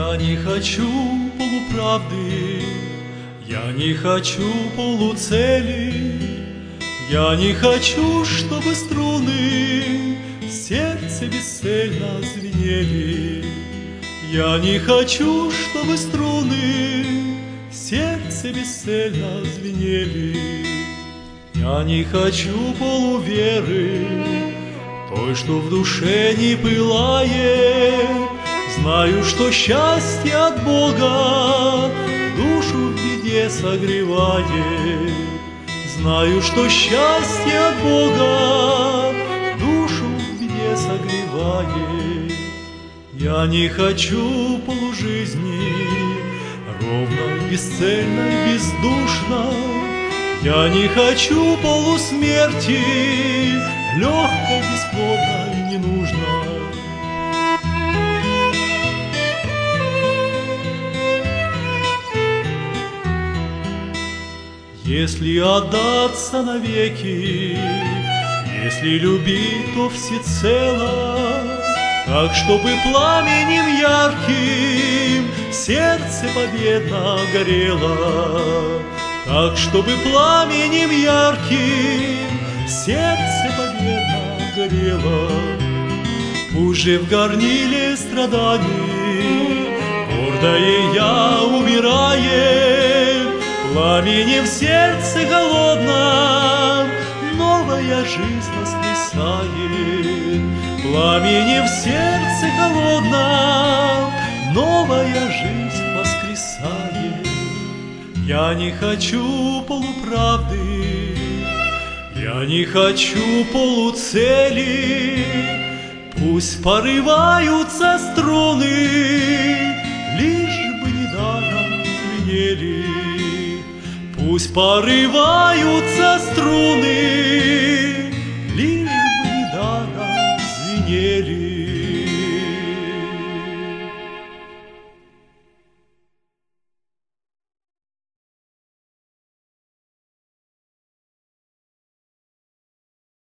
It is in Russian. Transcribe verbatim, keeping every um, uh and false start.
Я не хочу полуправды, я не хочу полуцели, я не хочу, чтобы струны в сердце бесцельно звенели. Я не хочу, чтобы струны в сердце бесцельно звенели. Я не хочу полуверы, той, что в душе не пылает. Знаю, что счастье от Бога душу в беде согревает. Знаю, что счастье от Бога душу в беде согревает. Я не хочу полужизни, ровно, бесцельно и бездушно. Я не хочу полусмерти, легко, бесплодно и ненужно. Если отдаться навеки, если любить, то всецело, так, чтобы пламенем ярким сердце победно горело, так, чтобы пламенем ярким сердце победно горело. Пусть же в горниле страданий гордое я умирает, пламенем в сердце холодном новая жизнь воскресает. Пламенем в сердце холодном новая жизнь воскресает. Я не хочу полуправды, я не хочу полуцели. Пусть порываются струны, лишь бы недаром звенели. Пусть порываются струны,